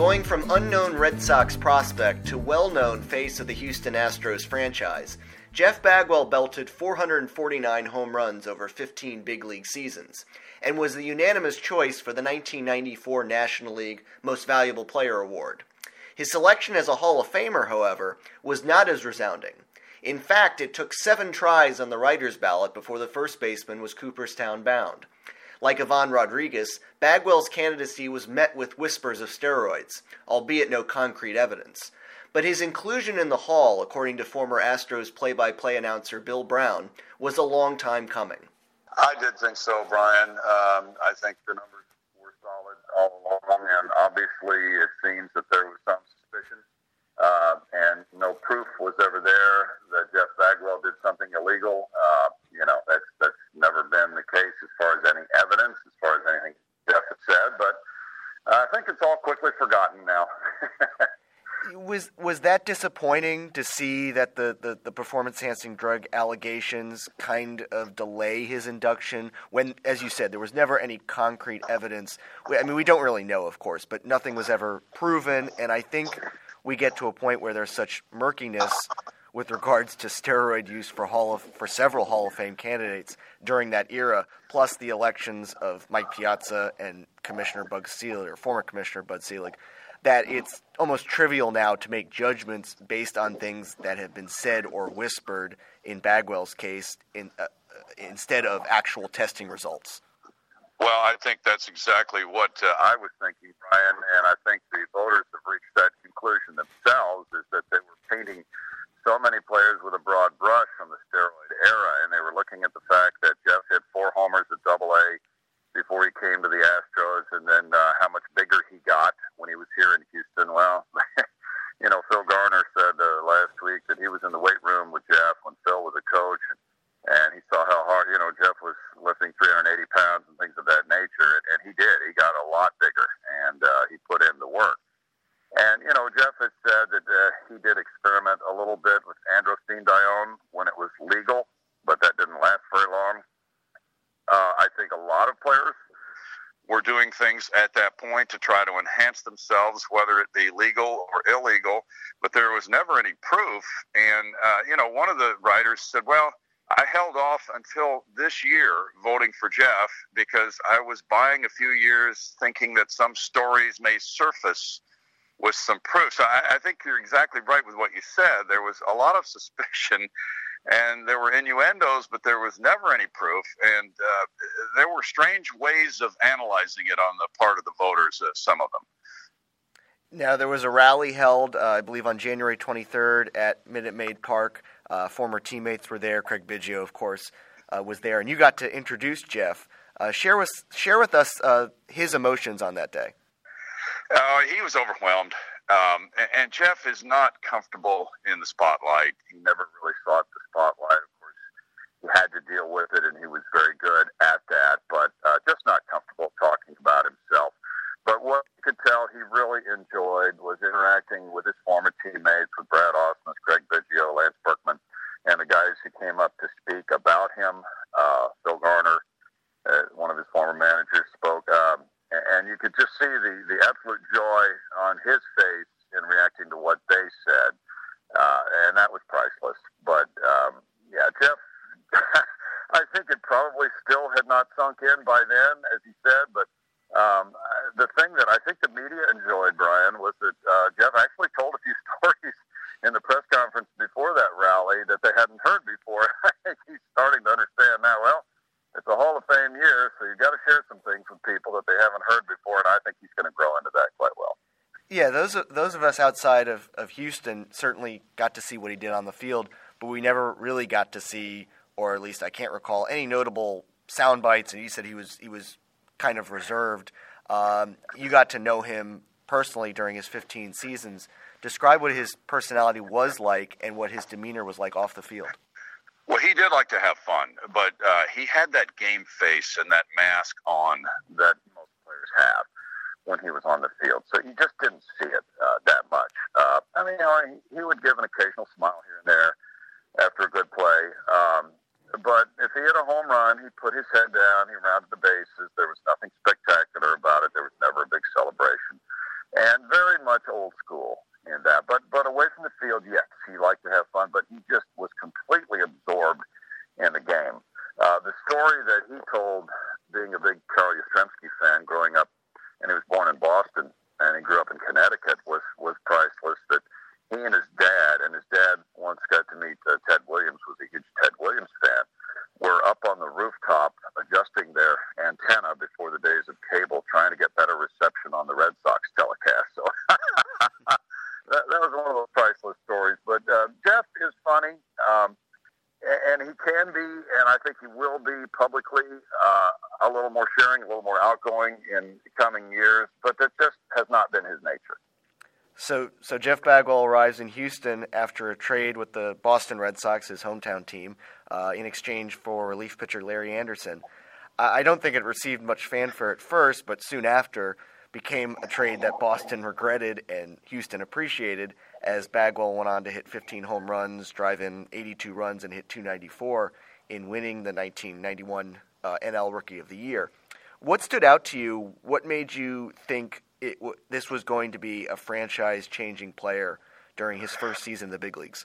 Going from unknown Red Sox prospect to well-known face of the Houston Astros franchise, Jeff Bagwell belted 449 home runs over 15 big league seasons, and was the unanimous choice for the 1994 National League Most Valuable Player Award. His selection as a Hall of Famer, however, was not as resounding. In fact, it took 7 tries on the writer's ballot before the first baseman was Cooperstown bound. Like Ivan Rodriguez, Bagwell's candidacy was met with whispers of steroids, albeit no concrete evidence. But his inclusion in the Hall, according to former Astros play-by-play announcer Bill Brown, was a long time coming. I did think so, Brian. I think the numbers were solid all along, and obviously it seems that there was some suspicion, and no proof was ever there that Jeff Bagwell did something illegal. That's never been the case as far as any evidence, as far as anything Jeff has said, but I think it's all quickly forgotten now. Was that disappointing to see that the performance-enhancing drug allegations kind of delay his induction when, as you said, there was never any concrete evidence? I mean, we don't really know, of course, but nothing was ever proven, and I think we get to a point where there's such murkiness with regards to steroid use for several Hall of Fame candidates during that era, plus the elections of Mike Piazza and former Commissioner Bud Selig, that it's almost trivial now to make judgments based on things that have been said or whispered in Bagwell's case instead of actual testing results. Well, I think that's exactly what I was thinking, Brian, and I think the voters have reached that conclusion themselves, is that they were painting so many players with a broad brush from the steroid era, and they were looking at the fact that Jeff hit 4 homers at Double-A before he came to the Astros, and then how much bigger he got when he was here in Houston. Well, Phil Garner said last week that he was in the weight room with Jeff when Phil was a coach, and he saw how hard, Jeff was lifting 380 pounds and things of that nature, and he did. He got a lot bigger, and he put in the work. And, Jeff has said that he did experiment a little bit with androstenedione when it was legal, but that didn't last very long. I think a lot of players were doing things at that point to try to enhance themselves, whether it be legal or illegal, but there was never any proof. And, one of the writers said, well, I held off until this year voting for Jeff because I was buying a few years thinking that some stories may surface with some proof. So I think you're exactly right with what you said. There was a lot of suspicion, and there were innuendos, but there was never any proof. And there were strange ways of analyzing it on the part of the voters, some of them. Now, there was a rally held, I believe, on January 23rd at Minute Maid Park. Former teammates were there. Craig Biggio, of course, was there. And you got to introduce Jeff. Share with us his emotions on that day. He was overwhelmed. And Jeff is not comfortable in the spotlight. He never really sought the spotlight. Of course, he had to deal with it, and he was very good at that, but just not comfortable talking about himself. But what you could tell he really enjoyed was interacting with his former teammates, with Brad Ausmus, Craig Biggio, Lance Berkman, and the guys who came up to speak about him. Phil Garner, one of his former managers, spoke. And you could just see the absolute joy on his face in reacting to what they said. And that was priceless. But, Jeff, I think it probably still had not sunk in by then, as he said. But the thing that I think the media enjoyed, Brian, was that Jeff actually told a few stories in the press conference before that rally that they hadn't heard before. I think he's starting to understand now, well, it's a Hall of Fame year, so you've got to share some things with people that they haven't heard before, and I think he's going to grow into that quite well. Yeah, those of us outside of Houston certainly got to see what he did on the field, but we never really got to see, or at least I can't recall, any notable sound bites, and you said he was kind of reserved. You got to know him personally during his 15 seasons. Describe what his personality was like and what his demeanor was like off the field. Well, he did like to have fun, but he had that game face and that mask on that most players have when he was on the field. So you just didn't see it that much. He would give an occasional smile here and there after a good play. But if he hit a home run, he put his head down, he rounded the bases. There was nothing spectacular about it. There was never a big celebration. and very much old school in that. But away from the field, yes, he liked to have fun, but he just was completely absorbed in the game. The story that he told, being a big Carl Yastrzemski fan growing up, and he was born in Boston, and he grew up in Connecticut, was priceless. That he and his dad once got to meet Ted Williams, was a huge Ted Williams fan, were up on the rooftop adjusting their antenna before the days of cable, trying to get better reception on the Red Sox telecast. So that was one of those priceless stories. But Jeff is funny, and he can be, and I think he will be publicly a little more sharing, a little more outgoing in coming years, but that just has not been his nature. So Jeff Bagwell arrives in Houston after a trade with the Boston Red Sox, his hometown team, in exchange for relief pitcher Larry Anderson. I don't think it received much fanfare at first, but soon after became a trade that Boston regretted and Houston appreciated, as Bagwell went on to hit 15 home runs, drive in 82 runs, and hit .294 in winning the 1991 NL Rookie of the Year. What stood out to you? What made you think this was going to be a franchise-changing player during his first season in the big leagues?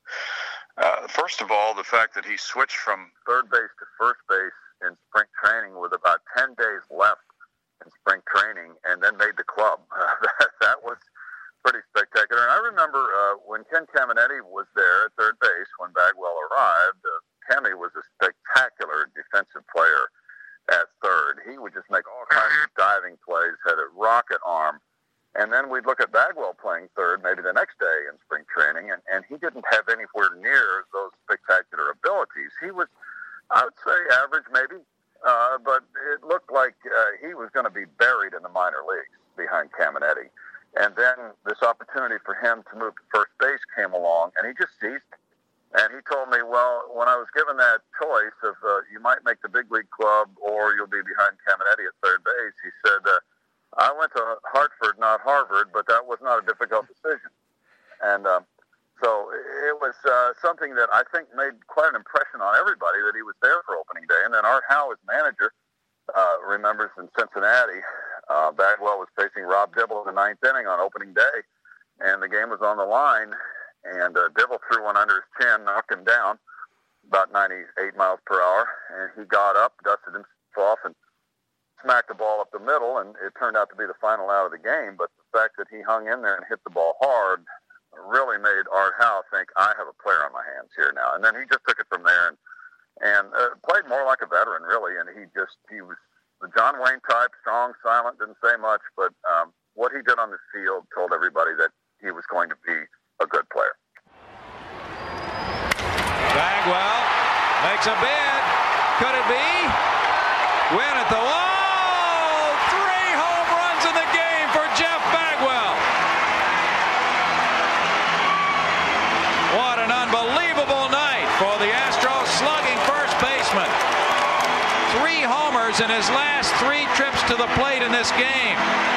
First of all, the fact that he switched from third base to first base in spring training with about 10 days left in spring training, and then made the club. That was pretty spectacular. And I remember when Ken Caminetti was there at third base when Bagwell arrived, Cammy was a spectacular defensive player at third. He would just make all kinds of diving plays, had a rocket arm. And then we'd look at Bagwell playing third maybe the next day in spring training, and he didn't have anywhere near those spectacular abilities. He was, I would say, average maybe, but it looked like he was going to be buried in the minor leagues behind Caminetti. And then this opportunity for him to move to first base came along, and he just seized it. And he told me, well, when I was given that choice of you might make the big league club or you'll be behind Caminetti at third base, he said, I went to Hartford, not Harvard, but that was not a difficult decision. And so it was something that I think made quite an impression on everybody that he was there for opening day. And then Art Howe, his manager, remembers in Cincinnati, Bagwell was facing Rob Dibble in the ninth inning on opening day, and the game was on the line. And Dibble threw one under his chin, knocked him down about 98 miles per hour. And he got up, dusted himself off, and smacked the ball up the middle. And it turned out to be the final out of the game. But the fact that he hung in there and hit the ball hard really made Art Howe think, I have a player on my hands here now. And then he just took it from there and played more like a veteran, really. And he was the John Wayne type, strong, silent, didn't say much. But what he did on the field told everybody that he was going to be a good player. Bagwell makes a bid. Could it be? Win at the wall. 3 home runs in the game for Jeff Bagwell. What an unbelievable night for the Astros slugging first baseman. 3 homers in his last 3 trips to the plate in this game.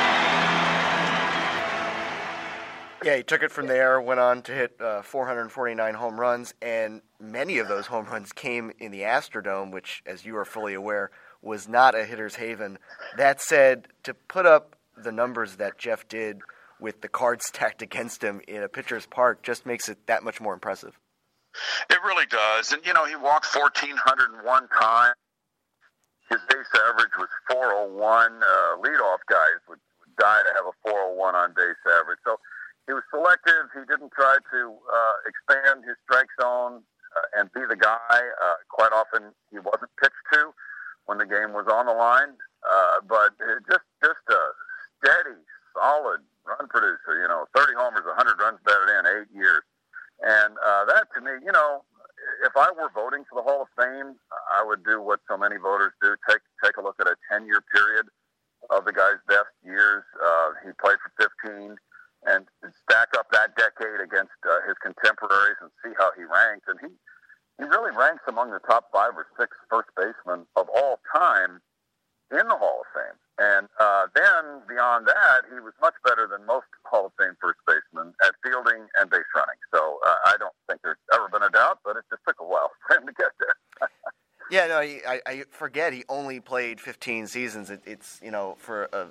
Yeah, he took it from there, went on to hit 449 home runs, and many of those home runs came in the Astrodome, which, as you are fully aware, was not a hitter's haven. That said, to put up the numbers that Jeff did with the cards stacked against him in a pitcher's park just makes it that much more impressive. It really does. And, he walked 1,401 times. His base average was 401. Leadoff guys would die to have a 401 on base average. So he was selective. He didn't try to expand his strike zone and be the guy. Quite often, he wasn't pitched to when the game was on the line. But just a steady, solid run producer. 30 homers, 100 runs batted in, 8 years. And that, to me, if I were voting for the Hall of Fame, I would do what so many voters do: take a look at a 10-year period of the guy's best years. He played for 15. And stack up that decade against his contemporaries and see how he ranked. And he really ranks among the top 5 or 6 first basemen of all time in the Hall of Fame. And then beyond that, he was much better than most Hall of Fame first basemen at fielding and base running. So I don't think there's ever been a doubt, but it just took a while for him to get there. Yeah, no, I forget he only played 15 seasons. It's for a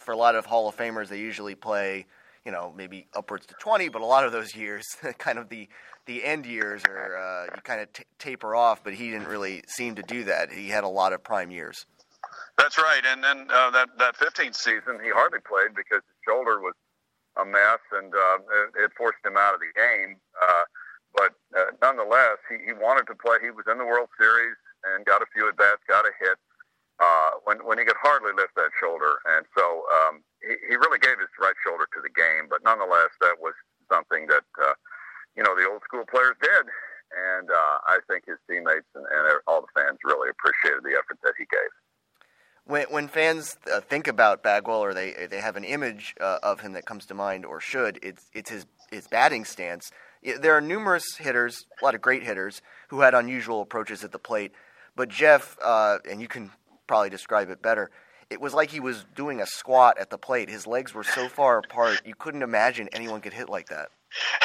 for a lot of Hall of Famers, they usually play, maybe upwards to 20, but a lot of those years, kind of the end years, are you kind of taper off, but he didn't really seem to do that. He had a lot of prime years. That's right, and then that 15th season, he hardly played because his shoulder was a mess, and it forced him out of the game. But nonetheless, he wanted to play. He was in the World Series and got a few at-bats, got a hit when he could hardly lift that shoulder. And so he really gave his right shoulder to the game. But nonetheless, that was something that, the old school players did. And I think his teammates and all the fans really appreciated the effort that he gave. When fans think about Bagwell, or they have an image of him that comes to mind, or should, it's his batting stance. There are numerous hitters, a lot of great hitters, who had unusual approaches at the plate. But Jeff, and you can probably describe it better, it was like he was doing a squat at the plate. His legs were so far apart, you couldn't imagine anyone could hit like that.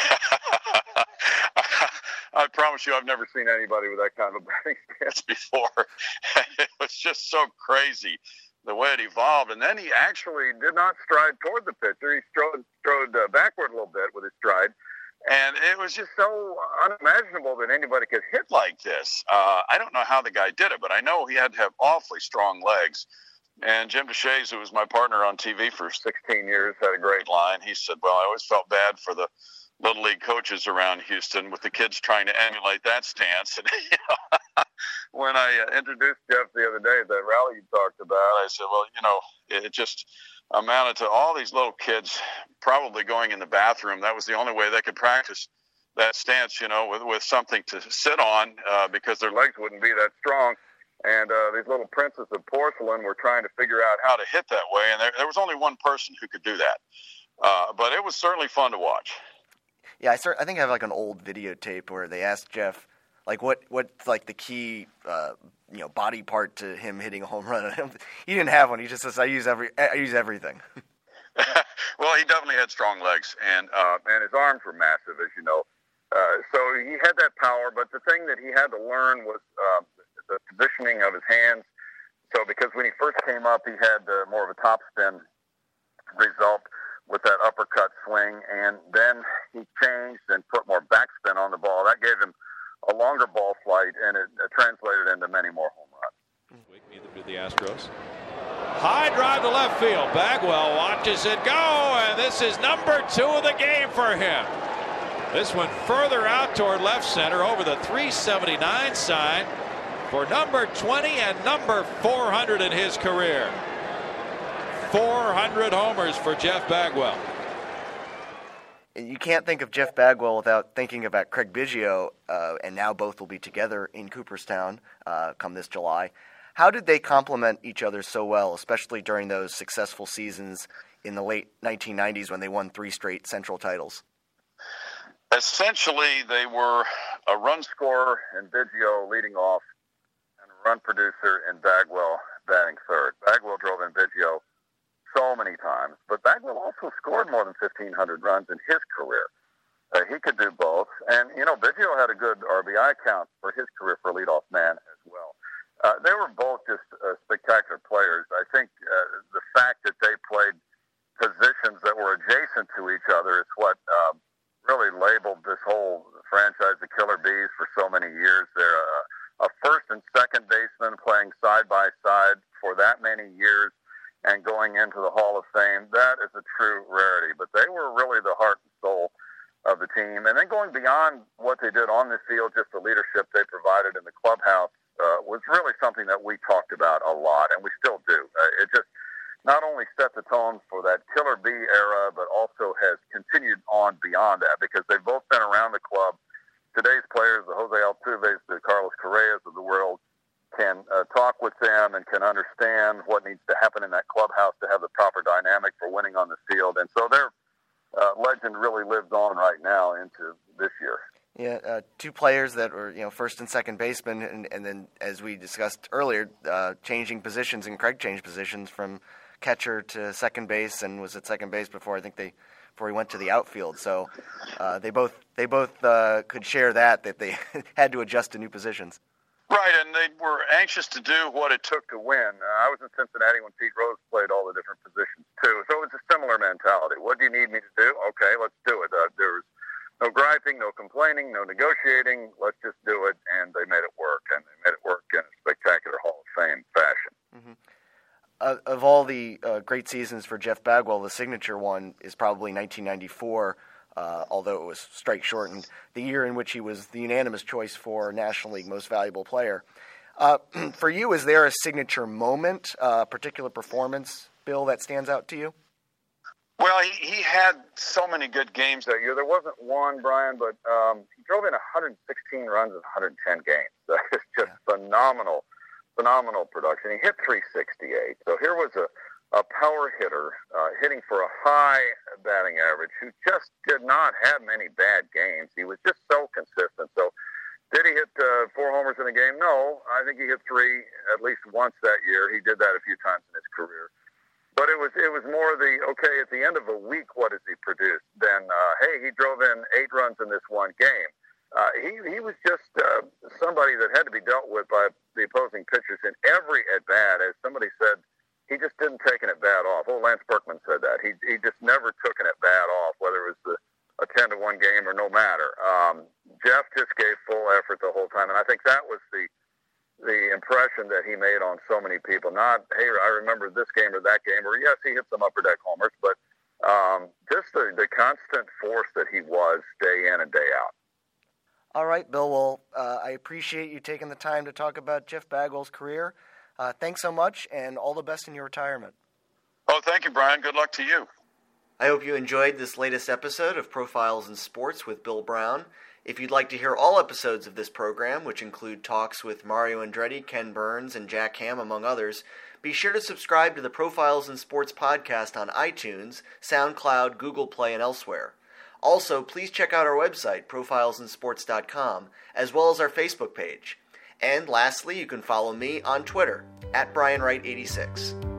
I promise you, I've never seen anybody with that kind of a batting stance before. It was just so crazy the way it evolved. And then he actually did not stride toward the pitcher. He strode backward a little bit with his stride. And it was just so unimaginable that anybody could hit like this. I don't know how the guy did it, but I know he had to have awfully strong legs. And Jim Deshaies, who was my partner on TV for 16 years, had a great line. He said, well, I always felt bad for the Little League coaches around Houston with the kids trying to emulate that stance. And when I introduced Jeff the other day at that rally you talked about, I said, well, it just amounted to all these little kids probably going in the bathroom. That was the only way they could practice that stance, with something to sit on because their legs wouldn't be that strong. And these little princes of porcelain were trying to figure out how to hit that way. And there was only one person who could do that. But it was certainly fun to watch. Yeah, I think I have like an old videotape where they asked Jeff, like, what's like the key, body part to him hitting a home run. He didn't have one. He just says, I use everything. Well, he definitely had strong legs, and his arms were massive, as you know. So he had that power, but the thing that he had to learn was the positioning of his hands. So because when he first came up, he had more of a topspin result with that uppercut swing, and then he changed and put more backspin on the ball. That gave him a longer ball flight, and it translated into many more home runs. Neither do the Astros. High drive to left field. Bagwell watches it go, and this is number 2 of the game for him. This went further out toward left center over the 379 sign for number 20 and number 400 in his career. 400 homers for Jeff Bagwell. You can't think of Jeff Bagwell without thinking about Craig Biggio, and now both will be together in Cooperstown come this July. How did they complement each other so well, especially during those successful seasons in the late 1990s when they won 3 straight Central titles? Essentially, they were a run scorer in Biggio leading off and a run producer in Bagwell batting third. Bagwell drove in Biggio so many times, but Bagwell also scored more than 1,500 runs in his career. He could do both. And, Biggio had a good RBI count for his career for a leadoff man as well. They were both just spectacular players. I think the fact that they played positions that were adjacent to each other is what really labeled this whole franchise the Killer Bees for so many years. They're a first and second baseman playing side by side for that many years and going into the Hall of Fame. That is a true rarity. But they were really the heart and soul of the team. And then going beyond what they did on the field, just the leadership they provided in the clubhouse was really something that we talked about a lot, and we still do. It just not only set the tone for that Killer Bee era, but also has continued on beyond that because they've both been around the club. Today's players, the Jose Altuves, the Carlos Correas of the world, can talk with them and can understand what needs to happen in that clubhouse to have the proper dynamic for winning on the field. And so their legend really lives on right now into this year. Yeah, 2 players that were, first and second baseman, and then, as we discussed earlier, changing positions, and Craig changed positions from catcher to second base, and was at second base before he went to the outfield. So they both could share that they had to adjust to new positions. Right, and they were anxious to do what it took to win. I was in Cincinnati when Pete Rose played all the different positions, too. mentality. What do you need me to do? Okay, let's do it. There was no griping, no complaining, no negotiating. Let's just do it, and they made it work, and they made it work in a spectacular Hall of Fame fashion. Mm-hmm. Of all the great seasons for Jeff Bagwell, the signature one is probably 1994, although it was strike shortened, the year in which he was the unanimous choice for National League Most Valuable Player. For you, is there a signature moment, particular performance, Bill, that stands out to you? Well, he had so many good games that year. There wasn't one, Brian, but he drove in 116 runs in 110 games. That is just phenomenal production. He hit 368. So here was a power hitter hitting for a high batting average who just did not have many bad games. He was just so consistent. So did he hit 4 homers in a game? No. I think he hit 3 at least once that year. He did that a few times in his career. But it was more the, okay, at the end of a week, what has he produced? Then, hey, he drove in 8 runs in this one game. He was just somebody that had to be dealt with by the opposing pitchers in every at-bat. As somebody said, he just didn't take an at-bat off. Oh, Lance Berkman said that. He just never took an at-bat off, whether it was a 10-1 game or no matter. Jeff just gave full effort the whole time, and I think that was the impression that he made on so many people. Not, hey, I remember this game or that game, or yes, he hit some upper deck homers, but just the constant force that he was day in and day out. All right, Bill. Well, I appreciate you taking the time to talk about Jeff Bagwell's career. Thanks so much, and all the best in your retirement. Oh, thank you, Brian. Good luck to you. I hope you enjoyed this latest episode of Profiles in Sports with Bill Brown. If you'd like to hear all episodes of this program, which include talks with Mario Andretti, Ken Burns, and Jack Ham, among others, be sure to subscribe to the Profiles in Sports podcast on iTunes, SoundCloud, Google Play, and elsewhere. Also, please check out our website, profilesinsports.com, as well as our Facebook page. And lastly, you can follow me on Twitter, @BrianWright86.